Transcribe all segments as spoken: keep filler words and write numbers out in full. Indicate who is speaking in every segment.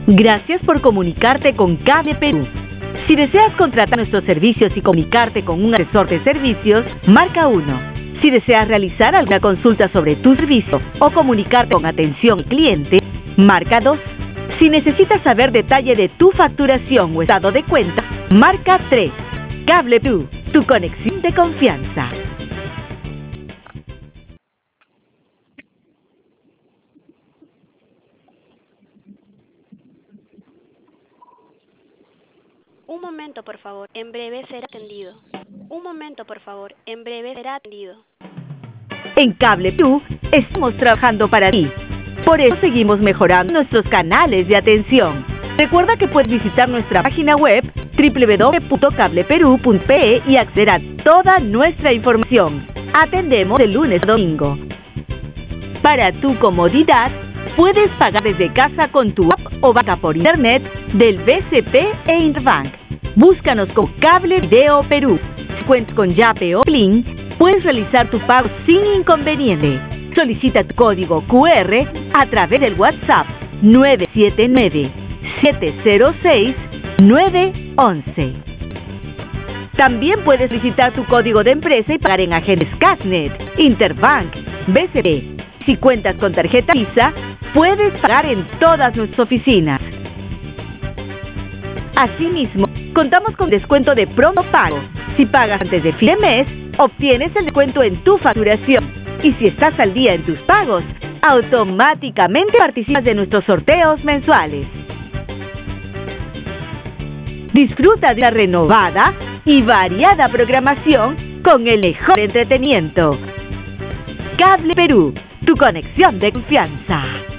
Speaker 1: Gracias por comunicarte con Cable Perú. Si deseas contratar nuestros servicios y comunicarte con un asesor de servicios, marca uno. Si deseas realizar alguna consulta sobre tu servicio o comunicarte con atención al cliente, marca dos. Si necesitas saber detalle de tu facturación o estado de cuenta, marca tres. Cable Perú, tu conexión de confianza.
Speaker 2: Un momento, por favor. En breve será atendido. Un momento, por favor. En breve será atendido.
Speaker 1: En Cable Perú estamos trabajando para ti. Por eso seguimos mejorando nuestros canales de atención. Recuerda que puedes visitar nuestra página web doble u doble u doble u punto cable perú punto pe y acceder a toda nuestra información. Atendemos de lunes a domingo. Para tu comodidad, puedes pagar desde casa con tu app o banca por internet del B C P e Interbank. Búscanos con Cable Video Perú. Si cuentas con Yape o Plin, puedes realizar tu pago sin inconveniente. Solicita tu código Q R a través del WhatsApp nueve siete nueve, siete cero seis, nueve once. También puedes solicitar tu código de empresa y pagar en agentes Cashnet, Interbank, B C P. Si cuentas con tarjeta Visa, puedes pagar en todas nuestras oficinas. Asimismo, contamos con descuento de pronto pago. Si pagas antes de fin de mes, obtienes el descuento en tu facturación. Y si estás al día en tus pagos, automáticamente participas de nuestros sorteos mensuales. Disfruta de una renovada y variada programación con el mejor entretenimiento. Cable Perú, tu conexión de confianza.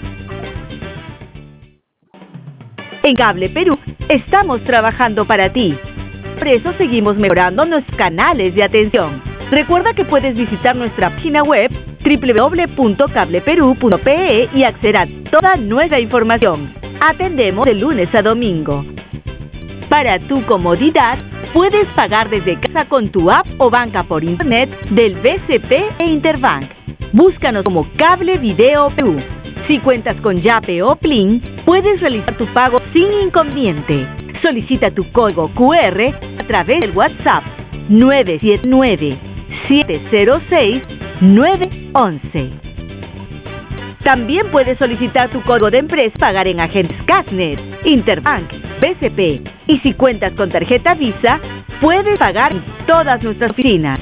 Speaker 1: En Cable Perú estamos trabajando para ti. Por eso seguimos mejorando nuestros canales de atención. Recuerda que puedes visitar nuestra página web doble u doble u doble u punto cable perú punto pe y acceder a toda nuestra información. Atendemos de lunes a domingo. Para tu comodidad, puedes pagar desde casa con tu app o banca por internet del B C P e Interbank. Búscanos como Cable Video Perú. Si cuentas con Yape o Plin, puedes realizar tu pago sin inconveniente. Solicita tu código Q R a través del WhatsApp nueve siete nueve, siete cero seis, nueve once. También puedes solicitar tu código de empresa y pagar en agentes Cashnet, Interbank, B C P. Y si cuentas con tarjeta Visa, puedes pagar en todas nuestras oficinas.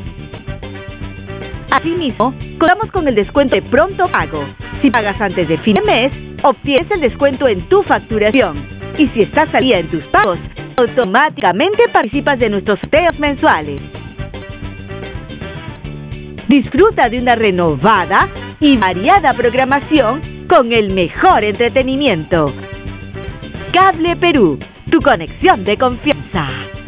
Speaker 1: Asimismo, contamos con el descuento de pronto pago. Si pagas antes de fin de mes, obtienes el descuento en tu facturación. Y si estás al día en tus pagos, automáticamente participas de nuestros sorteos mensuales. Disfruta de una renovada y variada programación con el mejor entretenimiento. Cable Perú, tu conexión de confianza.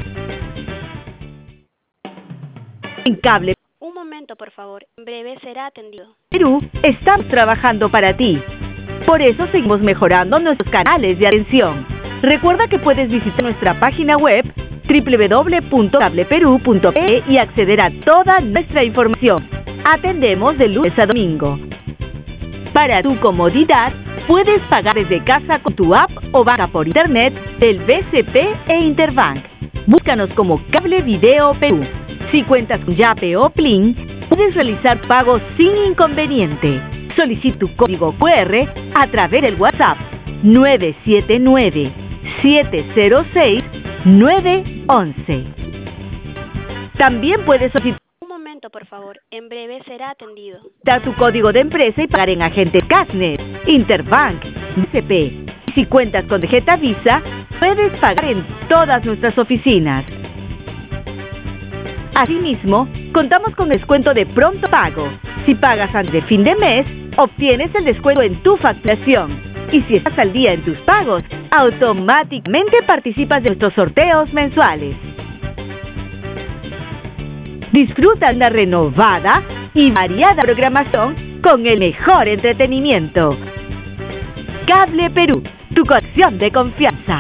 Speaker 1: En Cable
Speaker 2: Un momento, por favor. En breve será atendido.
Speaker 1: Perú estamos trabajando para ti. Por eso seguimos mejorando nuestros canales de atención. Recuerda que puedes visitar nuestra página web doble u doble u doble u punto cable perú punto pe y acceder a toda nuestra información. Atendemos de lunes a domingo. Para tu comodidad, puedes pagar desde casa con tu app o banca por internet del B C P e Interbank. Búscanos como Cable Video Perú. Si cuentas con Yape o Plin, puedes realizar pagos sin inconveniente. Solicita tu código Q R a través del WhatsApp nueve siete nueve, siete cero seis, nueve once. También puedes solicitar
Speaker 2: Un momento, por favor. En breve será atendido.
Speaker 1: tu código de empresa y pagar en agentes Cashnet, Interbank, B C P. Si cuentas con tarjeta Visa, puedes pagar en todas nuestras oficinas. Asimismo, contamos con descuento de pronto pago. Si pagas antes de fin de mes, obtienes el descuento en tu facturación. Y si estás al día en tus pagos, automáticamente participas de nuestros sorteos mensuales. Disfruta de una renovada y variada programación con el mejor entretenimiento. Cable Perú, tu conexión de confianza.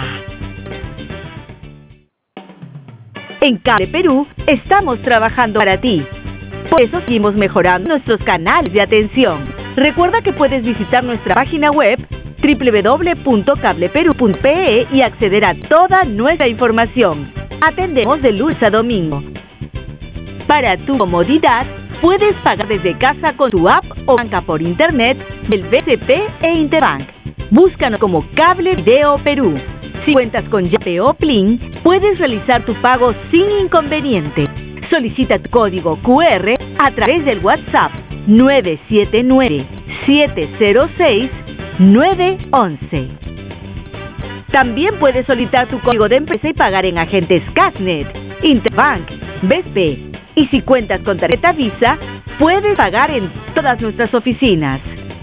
Speaker 1: En Cable Perú estamos trabajando para ti. Por eso seguimos mejorando nuestros canales de atención. Recuerda que puedes visitar nuestra página web doble u doble u doble u punto cable perú punto pe e y acceder a toda nuestra información. Atendemos de lunes a domingo. Para tu comodidad, puedes pagar desde casa con tu app o banca por internet del B C P e Interbank. Búscanos como Cable Video Perú. Si cuentas con Yape o Plin, puedes realizar tu pago sin inconveniente. Solicita tu código Q R a través del WhatsApp nueve siete nueve, siete cero seis, nueve once. También puedes solicitar tu código de empresa y pagar en agentes Casnet, Interbank, B S P. Y si cuentas con tarjeta Visa, puedes pagar en todas nuestras oficinas.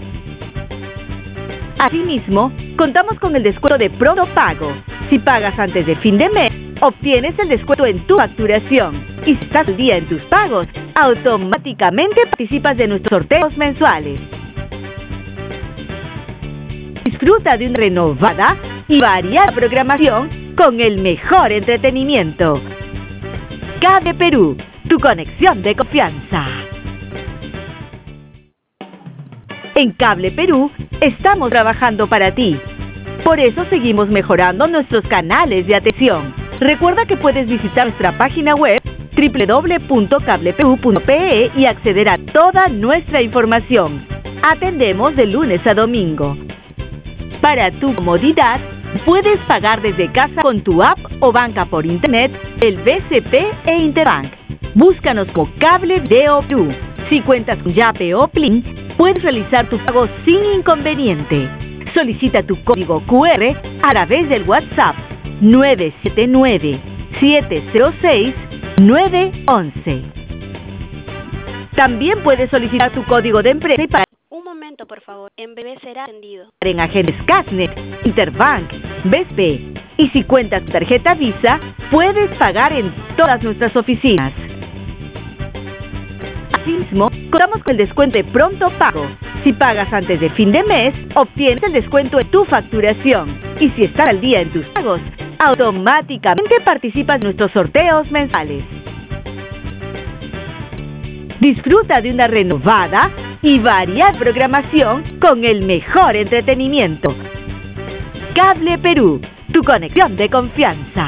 Speaker 1: Asimismo, contamos con el descuento de Pronto Pago. Si pagas antes de fin de mes, obtienes el descuento en tu facturación. Y si estás al día en tus pagos, automáticamente participas de nuestros sorteos mensuales. Disfruta de una renovada y variada programación con el mejor entretenimiento. Cable Perú, tu conexión de confianza. En Cable Perú estamos trabajando para ti. Por eso seguimos mejorando nuestros canales de atención. Recuerda que puedes visitar nuestra página web doble u doble u doble u punto cable perú punto pe e y acceder a toda nuestra información. Atendemos de lunes a domingo. Para tu comodidad, puedes pagar desde casa con tu app o banca por internet del B C P e Interbank. Búscanos como Cable Video Perú. Si cuentas con Yape o Plin, puedes realizar tu pago sin inconveniente. Solicita tu código Q R a través del WhatsApp nueve siete nueve, siete cero seis, nueve once. También puedes solicitar tu código de empresa y pagar
Speaker 2: Un momento, por favor. En breve será atendido.
Speaker 1: en agentes Casnet, Interbank, B S P. Y si cuentas con tarjeta Visa, puedes pagar en todas nuestras oficinas. Asimismo, contamos con el descuento de Pronto Pago. Si pagas antes de fin de mes, obtienes el descuento en tu facturación. Y si estás al día en tus pagos, automáticamente participas en nuestros sorteos mensuales. Disfruta de una renovada y variada programación con el mejor entretenimiento. Cable Perú, tu conexión de confianza.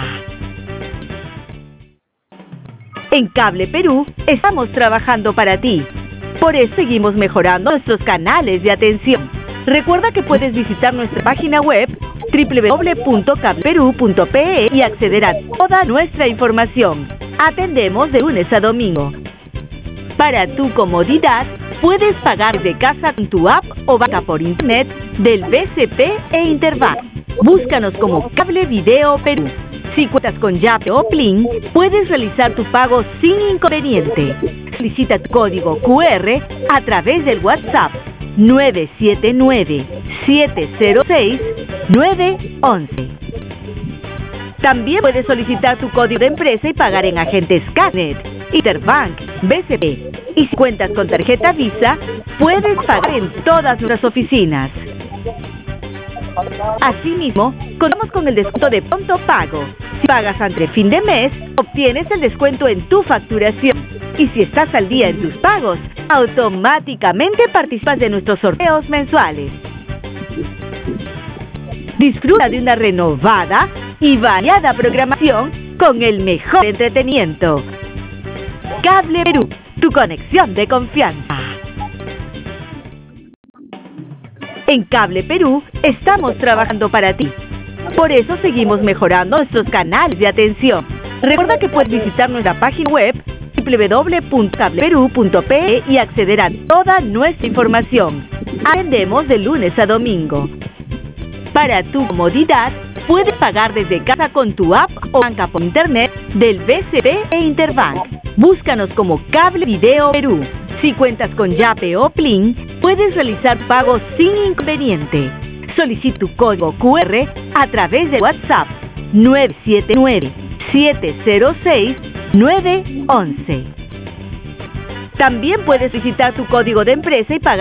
Speaker 1: En Cable Perú estamos trabajando para ti. Por eso seguimos mejorando nuestros canales de atención. Recuerda que puedes visitar nuestra página web doble u doble u doble u punto cable perú punto pe e y acceder a toda nuestra información. Atendemos de lunes a domingo. Para tu comodidad, puedes pagar de casa con tu app o banca por internet del B C P e Interbank. Búscanos como Cable Video Perú. Si cuentas con Yape o Plin, puedes realizar tu pago sin inconveniente. Solicita tu código Q R a través del WhatsApp nueve siete nueve, siete cero seis, nueve once. También puedes solicitar tu código de empresa y pagar en agentes Casnet, Interbank, B C P. Y si cuentas con tarjeta Visa, puedes pagar en todas nuestras oficinas. Asimismo, contamos con el descuento de Pronto Pago. Si pagas antes de fin de mes, obtienes el descuento en tu facturación. Y si estás al día en tus pagos, automáticamente participas de nuestros sorteos mensuales. Disfruta de una renovada y variada programación con el mejor entretenimiento. Cable Perú, tu conexión de confianza. En Cable Perú estamos trabajando para ti. Por eso seguimos mejorando nuestros canales de atención. Recuerda que puedes visitar nuestra página web doble u doble u doble u punto cable perú punto pe e y acceder a toda nuestra información. Atendemos de lunes a domingo. Para tu comodidad, puedes pagar desde casa con tu app o banca por internet del B C P e Interbank. Búscanos como Cable Video Perú. Si cuentas con Yape o Plin, puedes realizar pagos sin inconveniente. Solicita tu código Q R a través de WhatsApp nueve siete nueve, siete cero seis, nueve once. También puedes visitar tu código de empresa y pagar